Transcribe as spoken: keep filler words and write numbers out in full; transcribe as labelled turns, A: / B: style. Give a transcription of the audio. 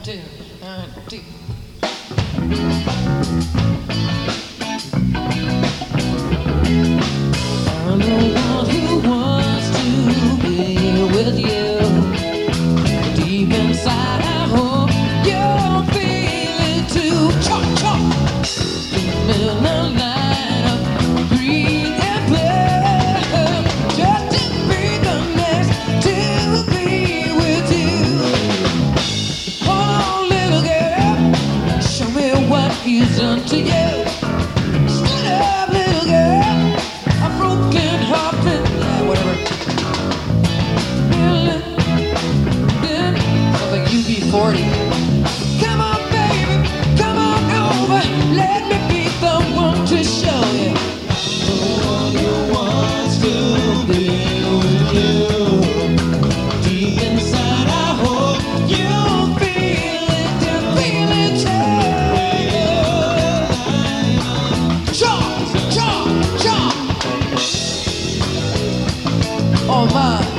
A: do, I do. I'm the one who wants to be with you. Deep inside, I hope you'll feel it too. Chop, chop. In the line of green and blue, just to be the next to be with you. Oh, little girl, show me what he's done to you. Stand up, little girl, a broken heart, yeah, whatever. Sounds like U B forty. Come on, baby, come on over. Let me be the one to show you. The one who wants to be with you. Deep inside, I hope you feel it, you feel it too. Chop, chop, chop. Oh my.